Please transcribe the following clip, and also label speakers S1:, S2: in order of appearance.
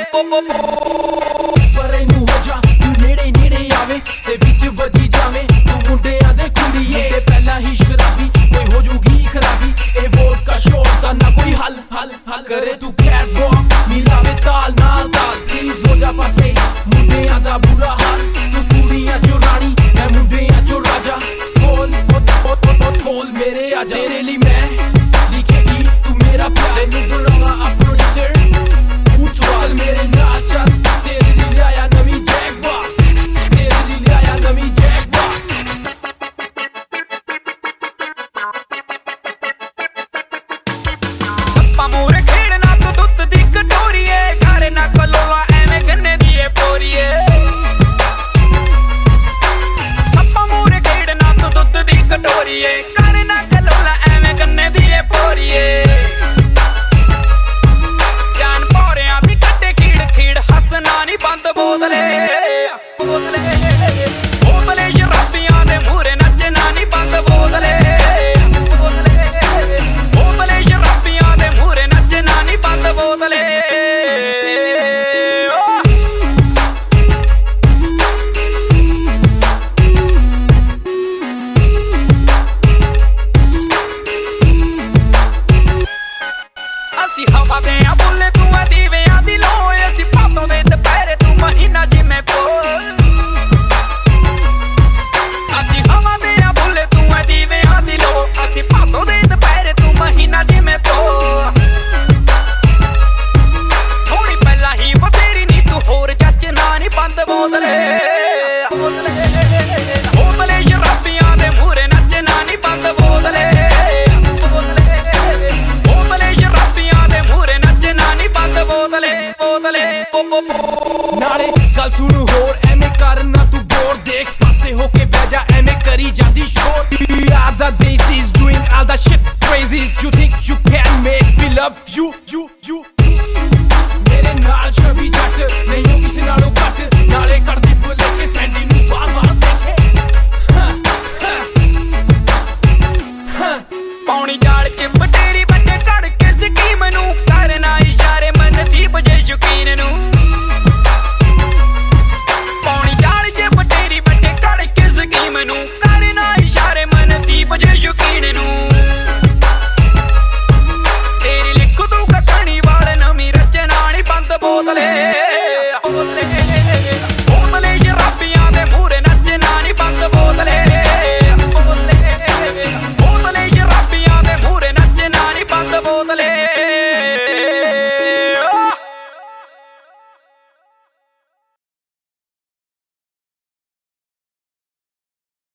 S1: ਪਰੇ ਨੂੰ ਹੋ ਜਾ ਤੂੰ ਨੇੜੇ ਨੇੜੇ ਆਵੇ ਤੇ ਵਿੱਚ ਵੱਜੀ ਜਾਵੇਂ ਤੂੰ ਮੁੰਡਿਆਂ ਦੇ ਕੁੜੀਏ ਤੇ ਪਹਿਲਾਂ ਹੀ ਸ਼ਰਾਬੀ ਕੋਈ ਹੋ ਜੂਗੀ ਖਰਾਬੀ ਇਹ ਵੋਡਕਾ ਸ਼ੋਟ ਦਾ ਨਾ ਕੋਈ ਹੱਲ ਕਰੇ ਤੂੰ ਕੈਟ ਵਾਕ ਮਿਲਾਵੇ ਤਾਲ ਨਾਲ ਤਾਲ ਪਲੀਜ਼ ਹੋ ਜਾ ਪਾਸੇ ਮੁੰਡਿਆਂ ਦਾ ਬੁਰਾ ਹਾਲ ਤੂੰ ਕੁੜੀਆਂ ਚੋਂ ਰਾਣੀ ਮੈਂ ਮੁੰਡਿਆਂ ਚੋਂ ਰਾਜਾ ਕੋਲ ਮੇਰੇ ਆਜਾ ਤੇਰੇ ਲਈ ਮੈਂ ਲਿਖੇਗੀ ਤੂੰ ਮੇਰਾ ਪਿਆਰ ਤੈਨੂੰ ਬੁਲਾਵਾ ਆ ਪ੍ਰੋਡਿਊਸਰ ਚੱਲ ਮੇਰੇ ਨਾਲ ਚੱਲ ਤੇਰੇ ਲਈ ਲਿਆਇਆ ਨਵੀਂ ਜੈਗਵਾਰ ਤੇਰੇ ਲਈ ਲਿਆਇਆ ਨਵੀਂ ਜੈਗਵਾਰ
S2: ਸੱਪਾਂ ਮੂਹਰੇ ਖੇਡਣਾ ਤੂੰ ਦੁੱਧ ਦੀ ਕਟੋਰੀਏ ਘਰ ਨਾ ਕਲੋਲਾ ਐਵੇਂ ਗੰਨੇ ਦੀ ਏ ਪੋਰੀਏ ਸੱਪਾਂ ਮੂਹਰੇ ਖੇਡਣਾ ਤੂੰ ਦੁੱਧ ਦੀ ਕਟੋਰੀਏ ਘਰ ਨਾ ਕਲੋਲਾ ਐਵੇਂ ਗੰਨੇ ਦੀ ਏ ਪੋਰੀਏ ਜਾਨ ਪੌਰਿਆਂ ਦੀ ਕੱਢੇ ਖੀੜ ਹੱਸਣਾ ਨੀ ਬੰਦ ਬੋਤਲੇ ਸ਼ਰਾਬੀਆਂ ਦੇ ਮੂਹਰੇ ਨੱਚਣਾ ਨੀ ਬੰਦ ਬੋਤਲੇ ਸ਼ਰਾਬੀਆਂ ਦੇ ਮੂਹਰੇ ਨੱਚਣਾ ਨੀ ਬੰਦ ਬੋਤਲੇ ਅਸੀਂ ਹਵਾ ਦੇ ਆ ਬੁੱਲੇ ਤੂੰ ਆ ਦੀਵਿਆਂ ਦੀ ਲੋਏ ਅਸੀਂ ਪਾਤੋਂ ਦੇ ਦੁਪਹਿਰੇ ਤੂੰ ਮਹੀਨਾ ਜਿਵੇਂ ਪੋਲ ਅਸੀਂ ਹਵਾ ਦੇ ਆ ਬੁੱਲੇ ਤੂੰ ਆ ਦੀਵਿਆਂ ਦੀ ਲੋ ਅਸੀਂ ਪਾਤੋਂ ਦੇ ਦੁਪਹਿਰੇ ਤੂੰ ਮਹੀਨਾ ਜਿਵੇਂ ਪੋਲ ਥੋੜੀ ਪਹਿਲਾਂ ਹੀ ਬਥੇਰੀ ਨੀ ਤੂੰ ਹੋਰ ਜੱਜਣਾ ਨੀ ਬੰਦ ਬੋਤਲੇ ਸ਼ਰਾਬੀਆਂ ਦੇ ਮੂਹਰੇ ਨੱਚਣਾ ਨੀ ਬੰਦ ਬੋਤਲੇ
S1: ਨਾਲੇ ਗੱਲ ਸੁਣ ਹੋਰ ਐਵੇਂ ਕਰਨਾ ਤੂੰ ਗੌਰ ਦੇਖ ਪਾਸੇ ਹੋ ਕੇ ਬਹਿ ਜਾ ਐਵੇਂ ਕਰੀ ਜਾਂਦੀ ਸ਼ੋਰ The Desi's doing all that shit crazy You think you can make me love you